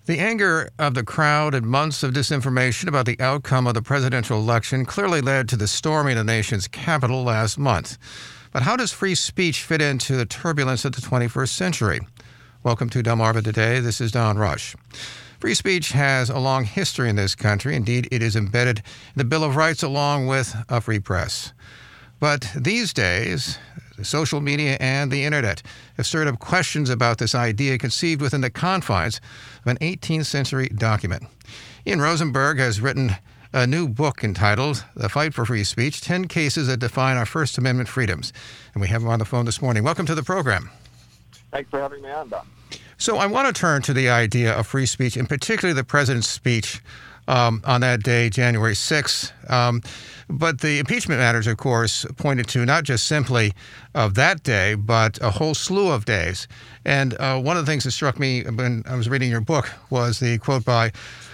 The anger of the crowd and months of disinformation about the outcome of the presidential election clearly led to the storming of the nation's capital last month. But how does free speech fit into the turbulence of the 21st century? Welcome to Delmarva Today. This is Don Rush. Free speech has a long history in this country. Indeed, it is embedded in the Bill of Rights along with a free press. But these days, the social media and the internet have stirred up questions about this idea conceived within the confines of an 18th century document. Ian Rosenberg has written a new book entitled The Fight for Free Speech, 10 Cases That Define Our First Amendment Freedoms. And we have him on the phone this morning. Welcome to the program. Thanks for having me on, Don. So I want to turn to the idea of free speech, and particularly the president's speech on that day, January 6th. But the impeachment matters, of course, pointed to not just simply of that day, but a whole slew of days. And one of the things that struck me when I was reading your book was the quote by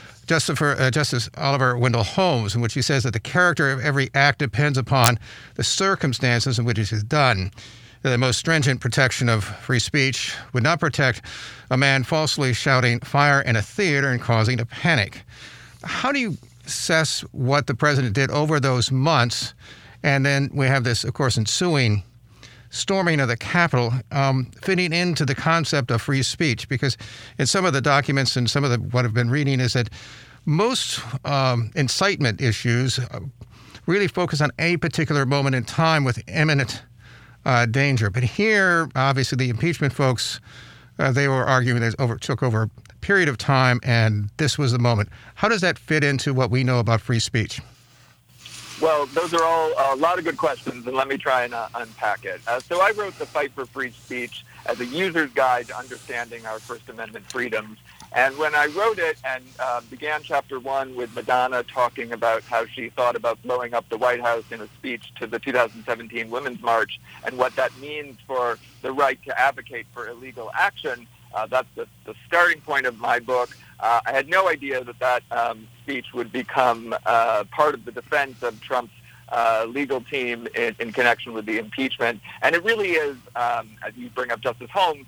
Justice Oliver Wendell Holmes, in which he says that the character of every act depends upon the circumstances in which it is done. The most stringent protection of free speech would not protect a man falsely shouting fire in a theater and causing a panic. How do you assess what the president did over those months? And then we have this, of course, ensuing storming of the Capitol, fitting into the concept of free speech, because in some of the documents and some of what I've been reading is that most incitement issues really focus on a particular moment in time with imminent danger. But here, obviously, the impeachment folks, they were arguing that it took over a period of time, and this was the moment. How does that fit into what we know about free speech? Well, those are all a lot of good questions, and let me try and unpack it. So I wrote The Fight for Free Speech as a user's guide to understanding our First Amendment freedoms. And when I wrote it and began Chapter 1 with Madonna talking about how she thought about blowing up the White House in a speech to the 2017 Women's March and what that means for the right to advocate for illegal action, that's the starting point of my book. I had no idea that speech would become part of the defense of Trump's legal team in connection with the impeachment. And it really is, as you bring up Justice Holmes,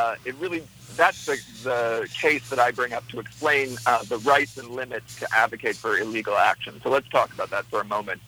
that's the case that I bring up to explain the rights and limits to advocate for illegal action. So let's talk about that for a moment.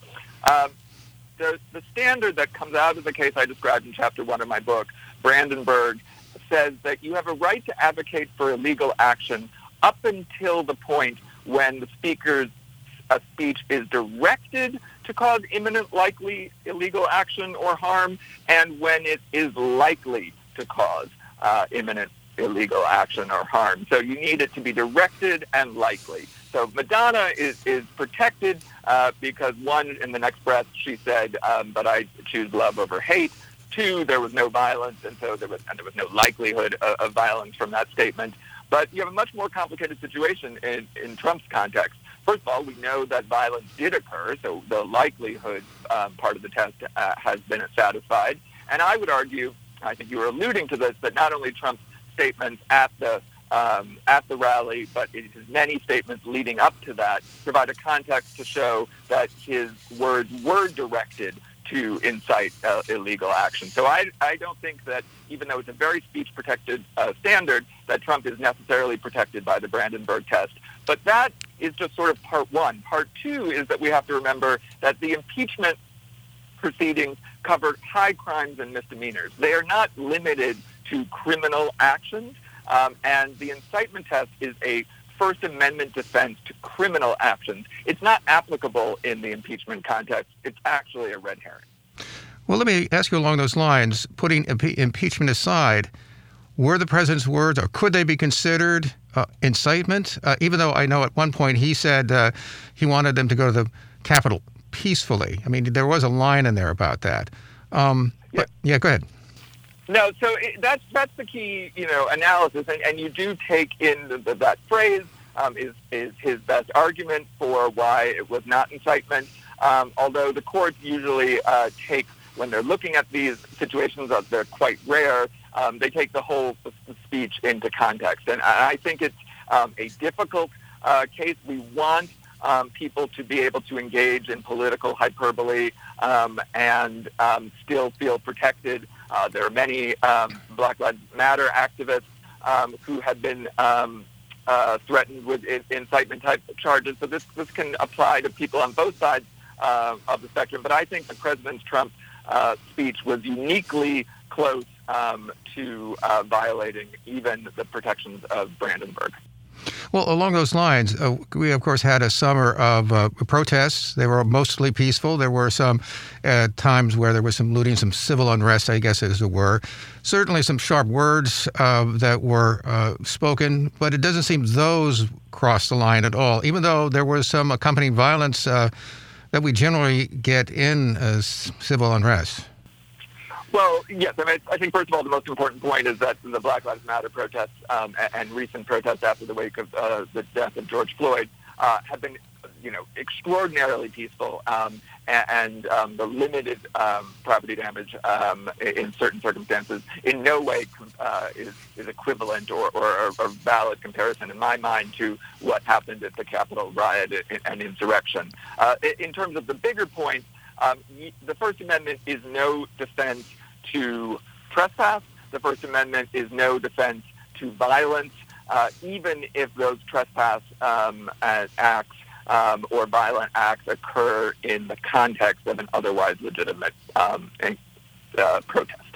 The standard that comes out of the case I described in Chapter 1 of my book, Brandenburg, says that you have a right to advocate for illegal action up until the point when the speaker's speech is directed to cause imminent likely illegal action or harm, and when it is likely to cause imminent illegal action or harm. So you need it to be directed and likely. So Madonna is protected because, one, in the next breath she said, but I choose love over hate. Two, there was no violence, and so there was no likelihood of violence from that statement. But you have a much more complicated situation in Trump's context. First of all, we know that violence did occur, so the likelihood part of the test has been satisfied. And I would argue, I think you were alluding to this, that not only Trump's statements at the rally, but his many statements leading up to that provide a context to show that his words were directed to incite illegal action. So I don't think that, even though it's a very speech-protected standard, that Trump is necessarily protected by the Brandenburg test. But that is just sort of part one. Part two is that we have to remember that the impeachment proceedings cover high crimes and misdemeanors. They are not limited to criminal actions, and the incitement test is a First Amendment defense to criminal actions. It's not applicable in the impeachment context. It's actually a red herring. Well, let me ask you along those lines, putting impeachment aside, were the president's words, or could they be considered incitement? Even though I know at one point he said he wanted them to go to the Capitol peacefully. I mean, there was a line in there about that. But go ahead. No, so that's the key, analysis, and you do take in that phrase is his best argument for why it was not incitement. Although the courts usually take, when they're looking at these situations, they're quite rare. They take the whole speech into context, and I think it's a difficult case. We want people to be able to engage in political hyperbole and still feel protected. There are many Black Lives Matter activists who have been threatened with incitement type charges. So this can apply to people on both sides of the spectrum. But I think that President Trump's speech was uniquely close to violating even the protections of Brandenburg. Well, along those lines, we, of course, had a summer of protests. They were mostly peaceful. There were some times where there was some looting, some civil unrest, I guess, as it were. Certainly some sharp words that were spoken, but it doesn't seem those crossed the line at all, even though there was some accompanying violence that we generally get in civil unrest. Well, yes. I mean, I think, first of all, the most important point is that the Black Lives Matter protests and recent protests after the wake of the death of George Floyd have been, extraordinarily peaceful, and the limited property damage in certain circumstances in no way is equivalent or a valid comparison in my mind to what happened at the Capitol riot and insurrection. In terms of the bigger point, the First Amendment is no defense to trespass. The First Amendment is no defense to violence, even if those trespass acts or violent acts occur in the context of an otherwise legitimate protest.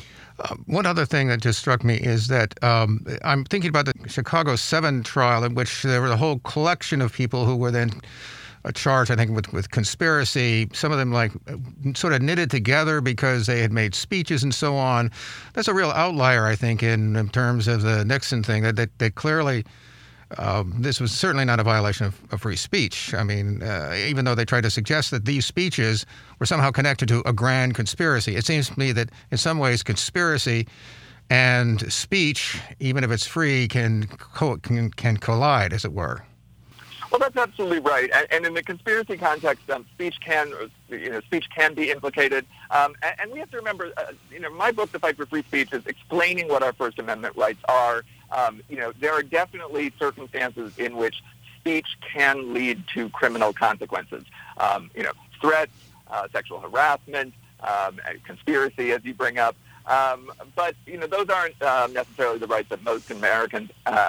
One other thing that just struck me is that I'm thinking about the Chicago 7 trial, in which there was a whole collection of people who were then charged, I think, with conspiracy. Some of them sort of knitted together because they had made speeches and so on. That's a real outlier, I think, in terms of the Nixon thing. That clearly, this was certainly not a violation of free speech. I mean, even though they tried to suggest that these speeches were somehow connected to a grand conspiracy, it seems to me that in some ways conspiracy and speech, even if it's free, can collide, as it were. Well, that's absolutely right. And in the conspiracy context, speech can be implicated. And we have to remember, my book, The Fight for Free Speech, is explaining what our First Amendment rights are. There are definitely circumstances in which speech can lead to criminal consequences. Threats, sexual harassment, conspiracy, as you bring up. But those aren't necessarily the rights that most Americans,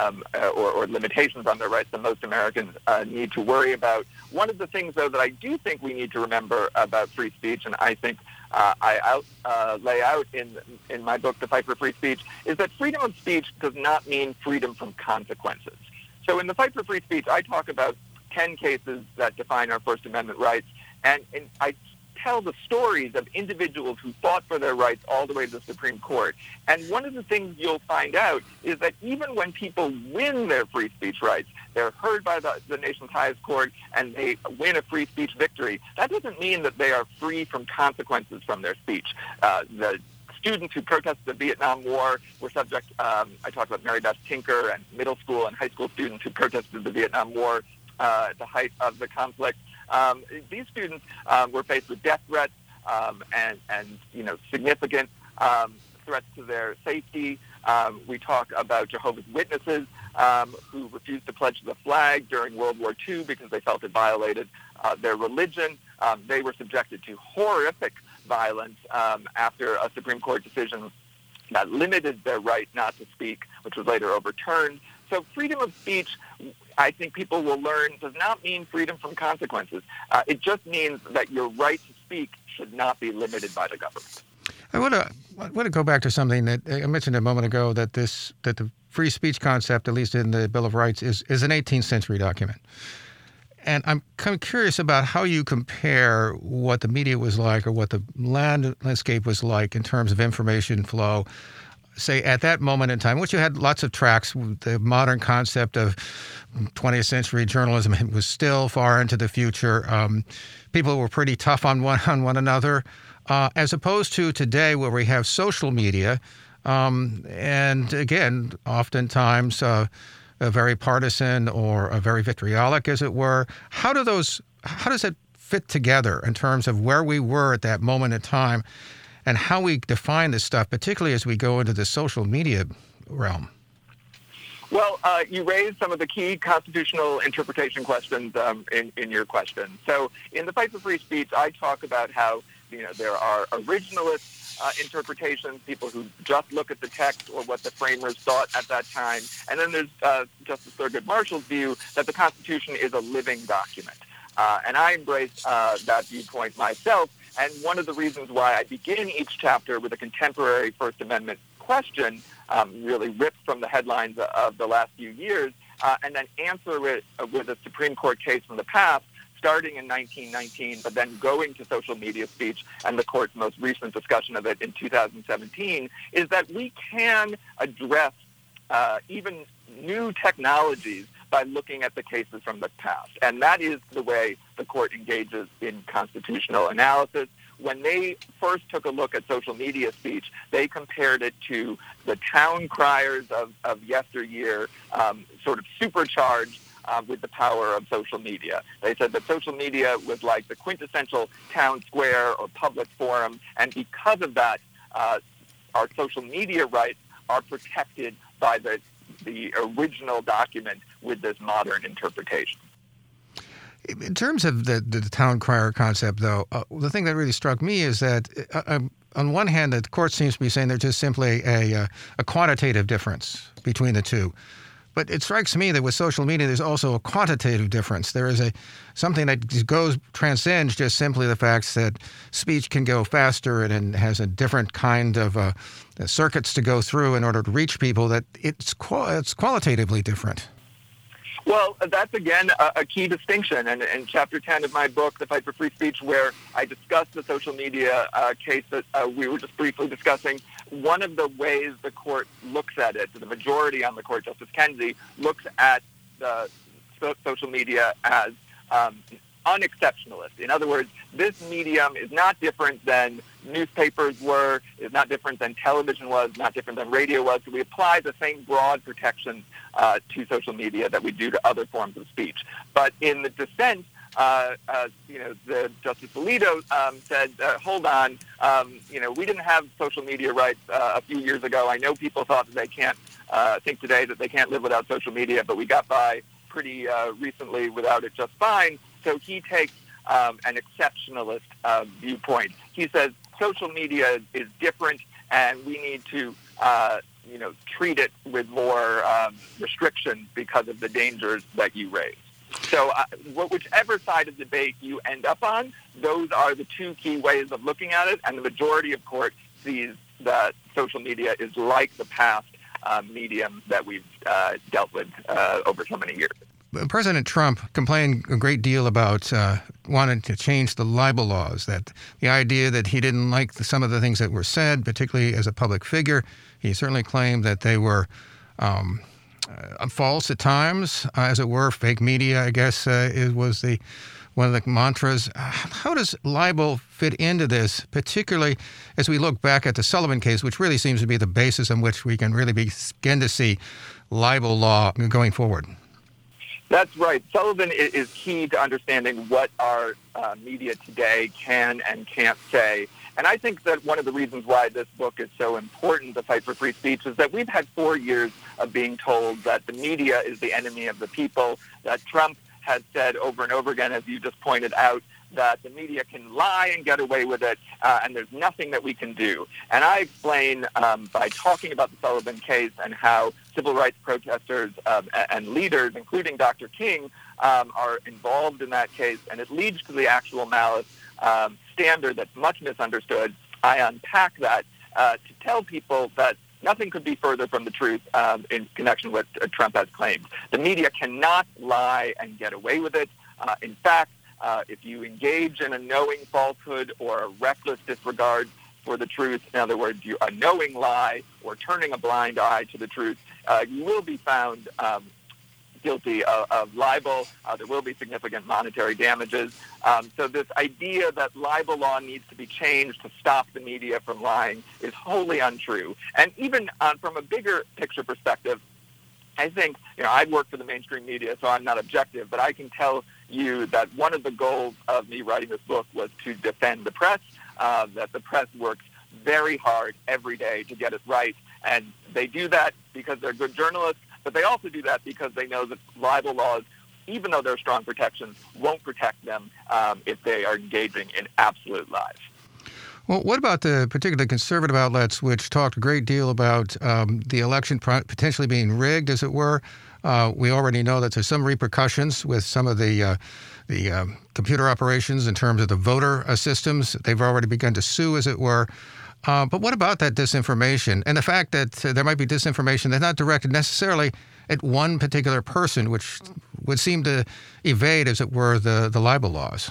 or limitations on their rights that most Americans need to worry about. One of the things, though, that I do think we need to remember about free speech, and I think I lay out in my book, The Fight for Free Speech, is that freedom of speech does not mean freedom from consequences. So in The Fight for Free Speech, I talk about 10 cases that define our First Amendment rights, and I tell the stories of individuals who fought for their rights all the way to the Supreme Court. And one of the things you'll find out is that even when people win their free speech rights, they're heard by the nation's highest court, and they win a free speech victory, that doesn't mean that they are free from consequences from their speech. The students who protested the Vietnam War were subject, I talked about Mary Beth Tinker and middle school and high school students who protested the Vietnam War at the height of the conflict. These students were faced with death threats and significant threats to their safety. We talk about Jehovah's Witnesses who refused to pledge the flag during World War II because they felt it violated their religion. They were subjected to horrific violence after a Supreme Court decision that limited their right not to speak, which was later overturned. So freedom of speech, I think people will learn, does not mean freedom from consequences. It just means that your right to speak should not be limited by the government. I want to go back to something that I mentioned a moment ago, that the free speech concept, at least in the Bill of Rights, is an 18th century document. And I'm kind of curious about how you compare what the media was like or what the landscape was like in terms of information flow, say, at that moment in time, which you had lots of tracks. The modern concept of 20th century journalism was still far into the future. People were pretty tough on one another, as opposed to today, where we have social media, and again, oftentimes a very partisan or a very vitriolic, as it were. How does it fit together in terms of where we were at that moment in time, and how we define this stuff, particularly as we go into the social media realm? Well, you raised some of the key constitutional interpretation questions in your question. So in The Fight for Free Speech, I talk about how there are originalists interpretations, people who just look at the text or what the framers thought at that time. And then there's Justice Thurgood Marshall's view that the Constitution is a living document. And I embrace that viewpoint myself. And one of the reasons why I begin each chapter with a contemporary First Amendment question, really ripped from the headlines of the last few years, and then answer it with a Supreme Court case from the past, starting in 1919, but then going to social media speech and the court's most recent discussion of it in 2017, is that we can address even new technologies by looking at the cases from the past. And that is the way the court engages in constitutional analysis. When they first took a look at social media speech, they compared it to the town criers of yesteryear, sort of supercharged with the power of social media. They said that social media was like the quintessential town square or public forum, and because of that, our social media rights are protected by the original document with this modern interpretation. In terms of the town crier concept, though, the thing that really struck me is that, on one hand, the court seems to be saying there's just simply a quantitative difference between the two. But it strikes me that with social media, there's also a quantitative difference. There is something that transcends just simply the fact that speech can go faster and has a different kind of circuits to go through in order to reach people, that it's qualitatively different. Well, that's, again, a key distinction. And in Chapter 10 of my book, The Fight for Free Speech, where I discuss the social media case that we were just briefly discussing, one of the ways the court looks at it, the majority on the court, Justice Kennedy, looks at the social media as unexceptionalist. In other words, this medium is not different than newspapers were, is not different than television was, not different than radio was. So we apply the same broad protections to social media that we do to other forms of speech. But in the dissent, the Justice Alito said, hold on, we didn't have social media rights a few years ago. I know people thought that they can't think today that they can't live without social media, but we got by pretty recently without it just fine. So he takes an exceptionalist viewpoint. He says social media is different, and we need to, treat it with more restriction because of the dangers that you raise. So whichever side of the debate you end up on, those are the two key ways of looking at it, and the majority of court sees that social media is like the past medium that we've dealt with over so many years. President Trump complained a great deal about wanting to change the libel laws, that the idea that he didn't like some of the things that were said, particularly as a public figure. He certainly claimed that they were false at times, as it were. Fake media, I guess, was one of the mantras. How does libel fit into this, particularly as we look back at the Sullivan case, which really seems to be the basis on which we can really begin to see libel law going forward? That's right. Sullivan is key to understanding what our media today can and can't say. And I think that one of the reasons why this book is so important, The Fight for Free Speech, is that we've had 4 years of being told that the media is the enemy of the people, that Trump has said over and over again, as you just pointed out, that the media can lie and get away with it, and there's nothing that we can do. And I explain by talking about the Sullivan case and how civil rights protesters and leaders, including Dr. King, are involved in that case, and it leads to the actual malice standard that's much misunderstood. I unpack that to tell people that nothing could be further from the truth in connection with what Trump has claimed. The media cannot lie and get away with it. In fact, if you engage in a knowing falsehood or a reckless disregard for the truth, in other words, a knowing lie or turning a blind eye to the truth, you will be found guilty of libel. There will be significant monetary damages. So this idea that libel law needs to be changed to stop the media from lying is wholly untrue. And even from a bigger picture perspective, I think, I work for the mainstream media, so I'm not objective, but I can tell you that one of the goals of me writing this book was to defend the press, that the press works very hard every day to get it right. And they do that because they're good journalists, but they also do that because they know that libel laws, even though there are strong protections, won't protect them if they are engaging in absolute lies. Well, what about the particularly conservative outlets which talked a great deal about the election potentially being rigged, as it were? We already know that there's some repercussions with some of the computer operations in terms of the voter systems. They've already begun to sue, as it were. But what about that disinformation and the fact that there might be disinformation that's not directed necessarily at one particular person, which would seem to evade, as it were, the libel laws?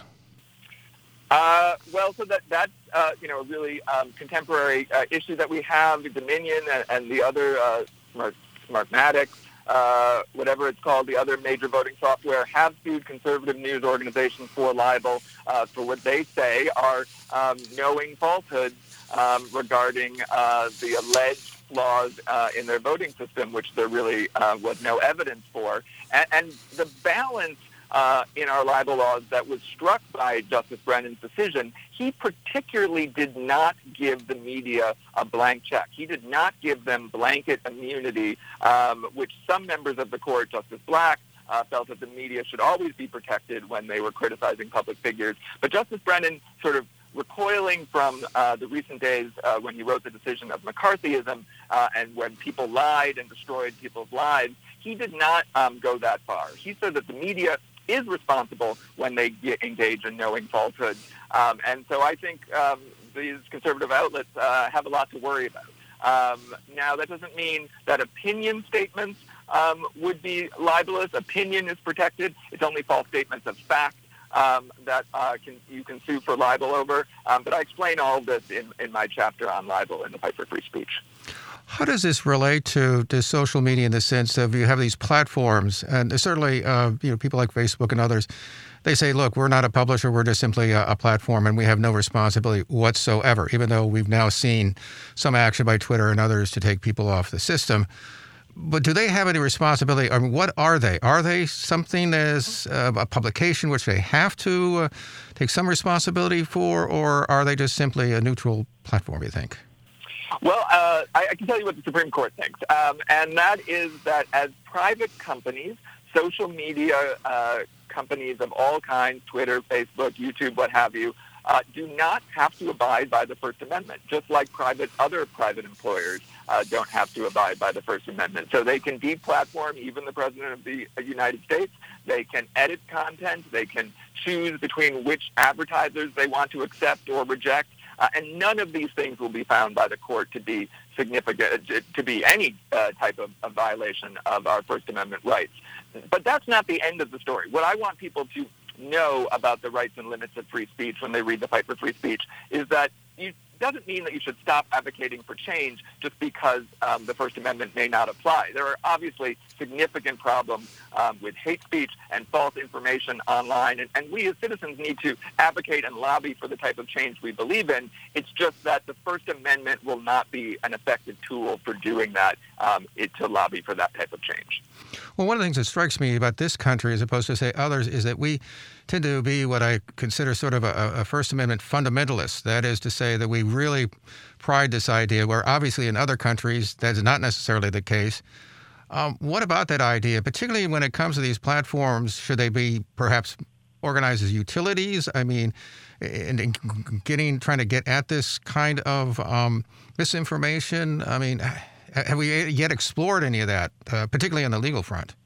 Well, so that's a really contemporary issue that we have. Dominion and the other Smartmatic, whatever it's called, the other major voting software, have sued conservative news organizations for libel for what they say are knowing falsehoods regarding the alleged flaws in their voting system, which there really was no evidence for. And the balance in our libel laws that was struck by Justice Brennan's decision, he particularly did not give the media a blank check. He did not give them blanket immunity, which some members of the court, Justice Black, felt that the media should always be protected when they were criticizing public figures. But Justice Brennan, sort of recoiling from the recent days when he wrote the decision of McCarthyism and when people lied and destroyed people's lives, he did not go that far. He said that the media is responsible when they engage in knowing falsehoods. And so I think these conservative outlets have a lot to worry about. Now, that doesn't mean that opinion statements would be libelous. Opinion is protected. It's only false statements of fact that you can sue for libel over. But I explain all of this in my chapter on libel in the Fight for Free Speech. How does this relate to social media in the sense of you have these platforms, and certainly people like Facebook and others, they say, look, we're not a publisher, we're just simply a platform, and we have no responsibility whatsoever, even though we've now seen some action by Twitter and others to take people off the system. But do they have any responsibility? I mean, what are they? Are they something as a publication which they have to take some responsibility for, or are they just simply a neutral platform, you think? Well, I can tell you what the Supreme Court thinks, and that is that as private companies, social media companies of all kinds, Twitter, Facebook, YouTube, what have you, do not have to abide by the First Amendment, just like other private employers don't have to abide by the First Amendment. So they can deplatform even the President of the United States. They can edit content. They can choose between which advertisers they want to accept or reject. And none of these things will be found by the court to be significant, to be any type of violation of our First Amendment rights. But that's not the end of the story. What I want people to know about the rights and limits of free speech when they read the Fight for Free Speech is that it doesn't mean that you should stop advocating for change just because the First Amendment may not apply. There are obviously significant problems with hate speech and false information online, and we as citizens need to advocate and lobby for the type of change we believe in. It's just that the First Amendment will not be an effective tool for doing that, to lobby for that type of change. Well, one of the things that strikes me about this country, as opposed to, say, others, is that we tend to be what I consider sort of a First Amendment fundamentalist. That is to say that we really pride this idea, where obviously in other countries that is not necessarily the case. What about that idea, particularly when it comes to these platforms? Should they be perhaps organized as utilities? I mean, trying to get at this kind of misinformation? I mean, have we yet explored any of that, particularly on the legal front?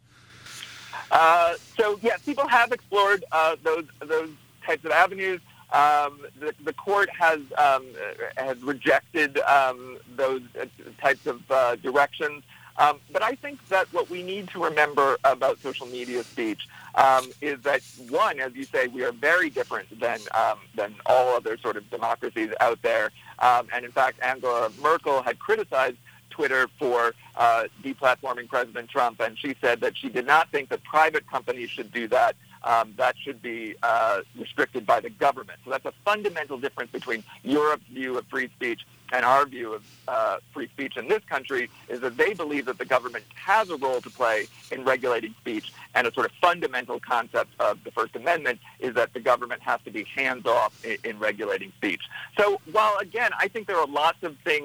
So yes, people have explored those types of avenues. The court has rejected those types of directions. But I think that what we need to remember about social media speech is that, one, as you say, we are very different than all other sort of democracies out there. And in fact, Angela Merkel had criticized Twitter for deplatforming President Trump, and she said that she did not think that private companies should do that. That should be restricted by the government. So that's a fundamental difference between Europe's view of free speech and our view of free speech in this country, is that they believe that the government has a role to play in regulating speech, and a sort of fundamental concept of the First Amendment is that the government has to be hands-off in regulating speech. So while, again, I think there are lots of things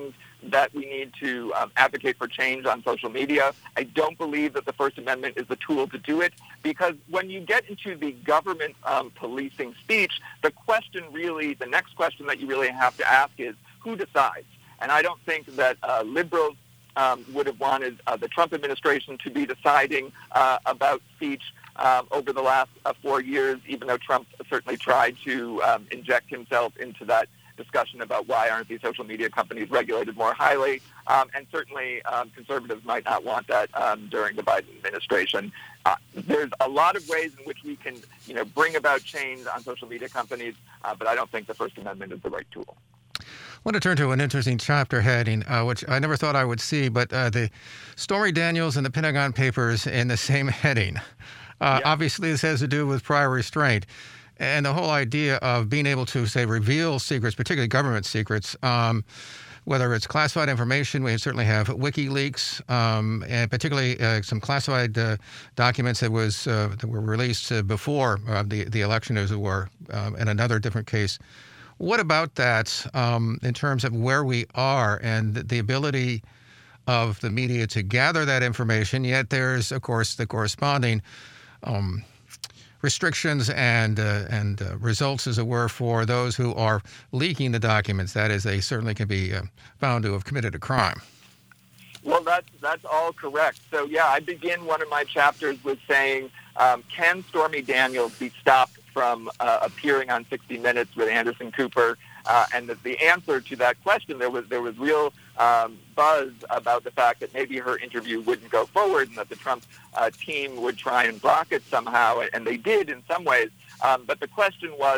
that we need to advocate for change on social media. I don't believe that the First Amendment is the tool to do it, because when you get into the government policing speech, the next question that you really have to ask is, who decides? And I don't think that liberals would have wanted the Trump administration to be deciding about speech over the last 4 years, even though Trump certainly tried to inject himself into that discussion about why aren't these social media companies regulated more highly. And certainly conservatives might not want that during the Biden administration. There's a lot of ways in which we can, bring about change on social media companies, but I don't think the First Amendment is the right tool. I want to turn to an interesting chapter heading, which I never thought I would see, but the Stormy Daniels and the Pentagon Papers in the same heading. Obviously, this has to do with prior restraint. And the whole idea of being able to, say, reveal secrets, particularly government secrets, whether it's classified information, we certainly have WikiLeaks, and particularly some classified documents that were released before the election, as it were, in another different case. What about that in terms of where we are and the ability of the media to gather that information? Yet there's, of course, the corresponding restrictions and results, as it were, for those who are leaking the documents. That is, they certainly can be found to have committed a crime. Well, that's all correct. So, I begin one of my chapters with saying, can Stormy Daniels be stopped from appearing on 60 Minutes with Anderson Cooper? And the answer to that question, there was real buzz about the fact that maybe her interview wouldn't go forward and that the Trump team would try and block it somehow, and they did in some ways. But the question was,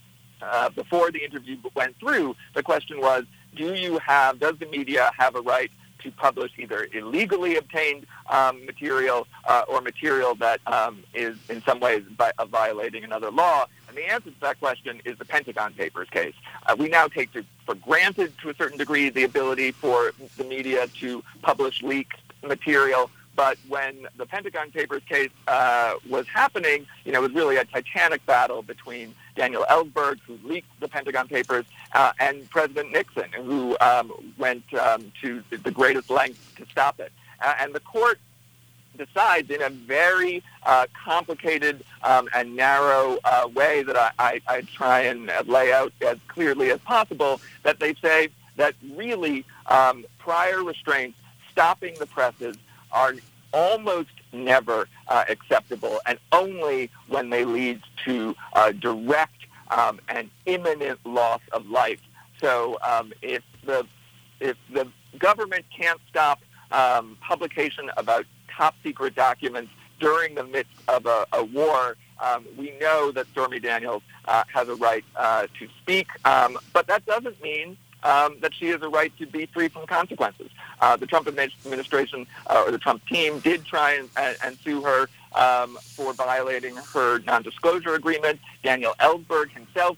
before the interview went through, the question was, does the media have a right to publish either illegally obtained material or material that is in some ways violating another law? And the answer to that question is the Pentagon Papers case. We now take for granted, to a certain degree, the ability for the media to publish leaked material. But when the Pentagon Papers case was happening, it was really a titanic battle between Daniel Ellsberg, who leaked the Pentagon Papers, and President Nixon, who went to the greatest lengths to stop it. And the court decides in a very complicated and narrow way that I try and lay out as clearly as possible, that they say that really prior restraints stopping the presses are almost never acceptable, and only when they lead to direct and imminent loss of life. So if the government can't stop publication about top secret documents during the midst of a war, we know that Stormy Daniels has a right to speak, but that doesn't mean that she has a right to be free from consequences. The Trump administration or the Trump team did try and sue her for violating her non-disclosure agreement. Daniel Ellsberg himself,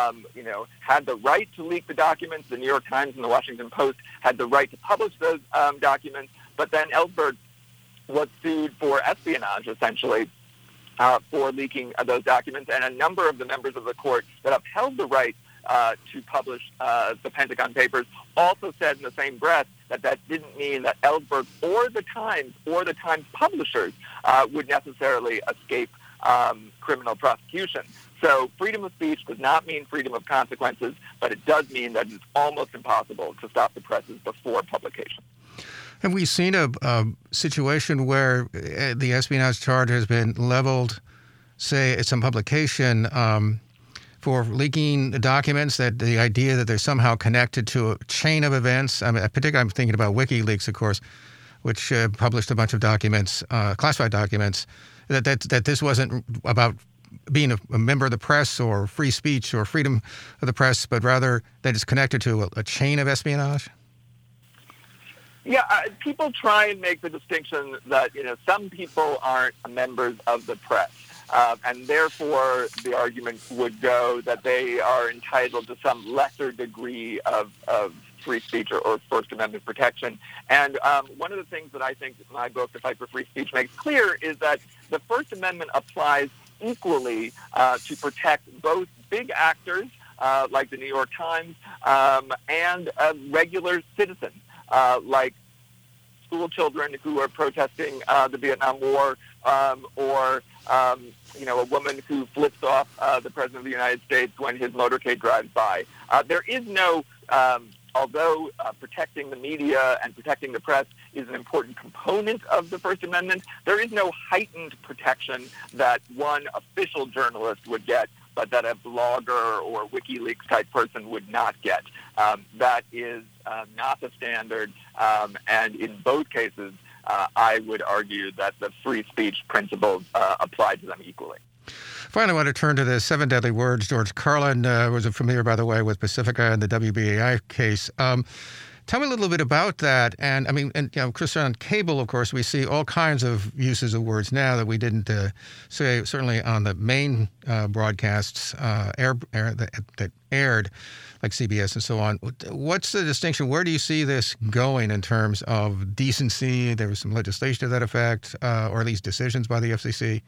had the right to leak the documents. The New York Times and the Washington Post had the right to publish those documents. But then Ellsberg was sued for espionage, essentially, for leaking those documents. And a number of the members of the court that upheld the right to publish the Pentagon Papers also said in the same breath that didn't mean that Ellsberg or the Times publishers would necessarily escape criminal prosecution. So freedom of speech does not mean freedom of consequences, but it does mean that it's almost impossible to stop the presses before publication. Have we seen a situation where the espionage charge has been leveled, say, at some publication for leaking documents, that the idea that they're somehow connected to a chain of events? I mean, particularly I'm thinking about WikiLeaks, of course, which published a bunch of documents, classified documents, that this wasn't about being a member of the press or free speech or freedom of the press, but rather that it's connected to a chain of espionage? Yeah, people try and make the distinction that, some people aren't members of the press. And therefore, the argument would go that they are entitled to some lesser degree of free speech or First Amendment protection. And one of the things that I think my book, The Fight for Free Speech, makes clear is that the First Amendment applies equally to protect both big actors like the New York Times and regular citizens. like school children who are protesting the Vietnam War, or a woman who flips off the President of the United States when his motorcade drives by. There is no, although protecting the media and protecting the press is an important component of the First Amendment, there is no heightened protection that one official journalist would get, but that a blogger or WikiLeaks type person would not get. That is not the standard, and in both cases, I would argue that the free speech principles apply to them equally. Finally, I want to turn to the 7 deadly words. George Carlin was familiar, by the way, with Pacifica and the WBAI case. Tell me a little bit about that. And Chris, on cable, of course, we see all kinds of uses of words now that we didn't say, certainly on the main broadcasts that aired, like CBS and so on. What's the distinction? Where do you see this going in terms of decency? There was some legislation to that effect, or at least decisions by the FCC.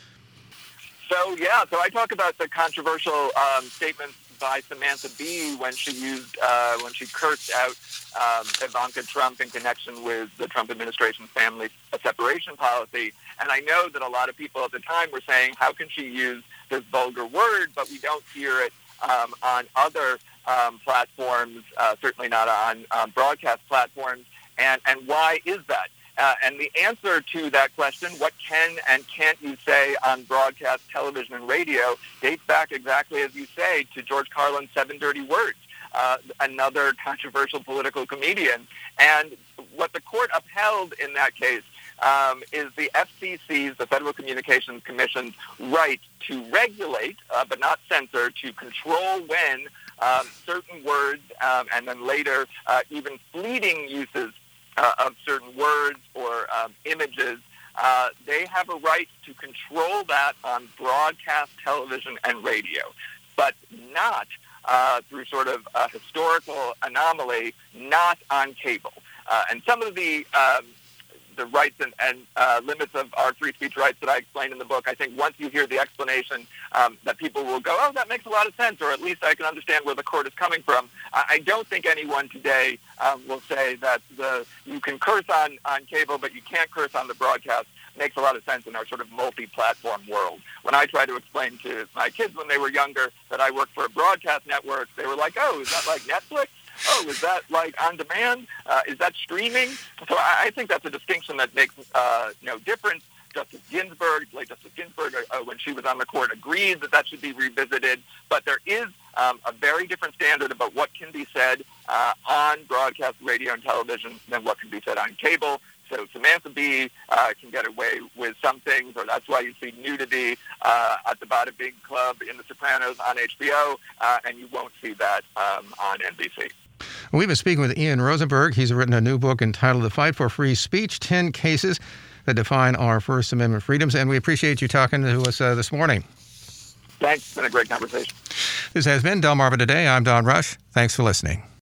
So I talk about the controversial statements by Samantha Bee when she cursed out Ivanka Trump in connection with the Trump administration's family separation policy. And I know that a lot of people at the time were saying, how can she use this vulgar word, but we don't hear it on other platforms, certainly not on broadcast platforms. And why is that? And the answer to that question, what can and can't you say on broadcast television and radio, dates back exactly as you say to George Carlin's 7 Dirty Words, another controversial political comedian. And what the court upheld in that case is the FCC's, the Federal Communications Commission's, right to regulate, but not censor, to control when certain words and then later even fleeting uses of certain words or images, they have a right to control that on broadcast television and radio, but not through sort of a historical anomaly, not on cable. And some of the rights and limits of our free speech rights that I explained in the book, I think once you hear the explanation, that people will go, oh, that makes a lot of sense, or at least I can understand where the court is coming from. I don't think anyone today will say that you can curse on cable, but you can't curse on the broadcast. Makes a lot of sense in our sort of multi-platform world. When I try to explain to my kids when they were younger that I work for a broadcast network, they were like, oh, is that like Netflix? Oh, is that like on demand? Is that streaming? So I think that's a distinction that makes no difference. Justice Ginsburg, when she was on the court, agreed that should be revisited. But there is a very different standard about what can be said on broadcast radio and television than what can be said on cable. So Samantha Bee can get away with some things, or that's why you see nudity at the Bada Bing Club in The Sopranos on HBO, and you won't see that on NBC. We've been speaking with Ian Rosenberg. He's written a new book entitled The Fight for Free Speech, 10 Cases that Define Our First Amendment Freedoms, and we appreciate you talking to us this morning. Thanks. It's been a great conversation. This has been Delmarva Today. I'm Don Rush. Thanks for listening.